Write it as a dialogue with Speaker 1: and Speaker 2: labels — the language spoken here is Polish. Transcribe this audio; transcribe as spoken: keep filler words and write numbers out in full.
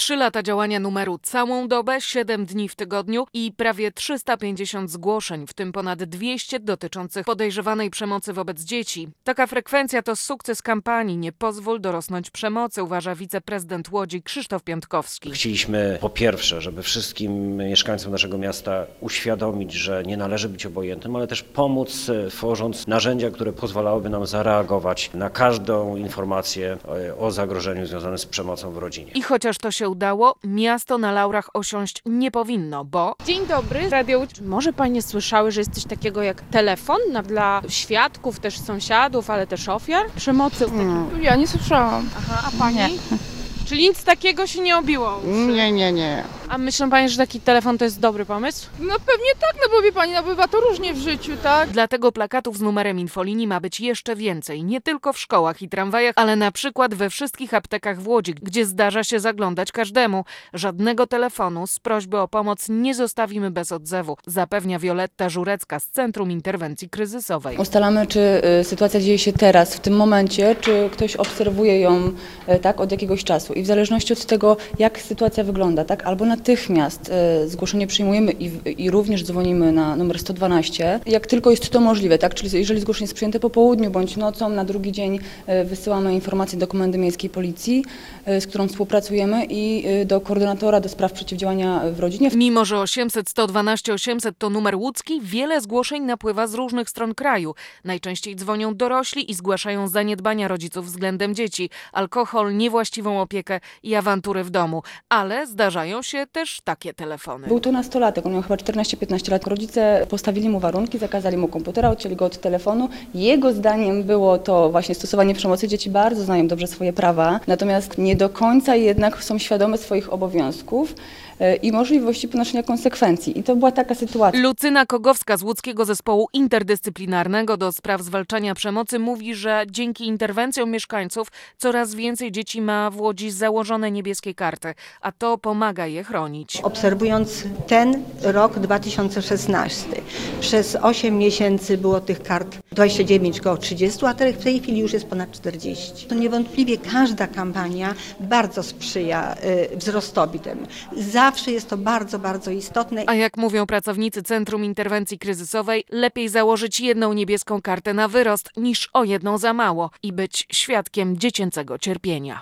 Speaker 1: Trzy lata działania numeru całą dobę, siedem dni w tygodniu i prawie trzysta pięćdziesiąt zgłoszeń, w tym ponad dwieście dotyczących podejrzewanej przemocy wobec dzieci. Taka frekwencja to sukces kampanii Nie pozwól dorosnąć przemocy, uważa wiceprezydent Łodzi Krzysztof Piątkowski.
Speaker 2: Chcieliśmy po pierwsze, żeby wszystkim mieszkańcom naszego miasta uświadomić, że nie należy być obojętnym, ale też pomóc, tworząc narzędzia, które pozwalałyby nam zareagować na każdą informację o zagrożeniu związanym z przemocą w rodzinie.
Speaker 1: I chociaż to się udało, miasto na laurach osiąść nie powinno, bo...
Speaker 3: Dzień dobry, radio. Czy może Panie słyszały, że jest coś takiego jak telefon na, dla świadków, też sąsiadów, ale też ofiar przemocy?
Speaker 4: Hmm. Ja nie słyszałam.
Speaker 3: Aha, a Pani?
Speaker 4: Nie.
Speaker 3: Czyli nic takiego się nie obiło?
Speaker 4: Nie, nie, nie.
Speaker 3: A myślą Panie, że taki telefon to jest dobry pomysł?
Speaker 4: No pewnie tak, no bo wie Pani, no bywa to różnie w życiu, tak?
Speaker 1: Dlatego plakatów z numerem infolinii ma być jeszcze więcej, nie tylko w szkołach i tramwajach, ale na przykład we wszystkich aptekach w Łodzi, gdzie zdarza się zaglądać każdemu. Żadnego telefonu z prośby o pomoc nie zostawimy bez odzewu, zapewnia Wioletta Żurecka z Centrum Interwencji Kryzysowej.
Speaker 5: Ustalamy, czy y, sytuacja dzieje się teraz, w tym momencie, czy ktoś obserwuje ją y, tak od jakiegoś czasu. I w zależności od tego, jak sytuacja wygląda, tak, albo natychmiast y, zgłoszenie przyjmujemy i, i również dzwonimy na numer sto dwanaście, jak tylko jest to możliwe, tak, czyli jeżeli zgłoszenie jest przyjęte po południu bądź nocą, na drugi dzień y, wysyłamy informację do Komendy Miejskiej Policji, y, z którą współpracujemy i y, do koordynatora do spraw przeciwdziałania w rodzinie.
Speaker 1: Mimo że osiemset sto dwanaście osiemset to numer łódzki, wiele zgłoszeń napływa z różnych stron kraju. Najczęściej dzwonią dorośli i zgłaszają zaniedbania rodziców względem dzieci, alkohol, niewłaściwą opiekę i awantury w domu. Ale zdarzają się też takie telefony.
Speaker 5: Był to nastolatek, on miał chyba czternaście piętnaście lat. Rodzice postawili mu warunki, zakazali mu komputera, odcięli go od telefonu. Jego zdaniem było to właśnie stosowanie przemocy. Dzieci bardzo znają dobrze swoje prawa, natomiast nie do końca jednak są świadome swoich obowiązków i możliwości ponoszenia konsekwencji. I to była taka sytuacja.
Speaker 1: Lucyna Kogowska z Łódzkiego Zespołu Interdyscyplinarnego do spraw zwalczania przemocy mówi, że dzięki interwencjom mieszkańców coraz więcej dzieci ma w Łodzi założone niebieskie karty, a to pomaga je chronić.
Speaker 6: Obserwując ten rok dwa tysiące szesnasty, przez osiem miesięcy było tych kart dwadzieścia dziewięć, około trzydzieści, a w tej chwili już jest ponad czterdzieści. To niewątpliwie każda kampania bardzo sprzyja y, wzrostowi temu. Zawsze jest to bardzo, bardzo istotne.
Speaker 1: A jak mówią pracownicy Centrum Interwencji Kryzysowej, lepiej założyć jedną niebieską kartę na wyrost niż o jedną za mało i być świadkiem dziecięcego cierpienia.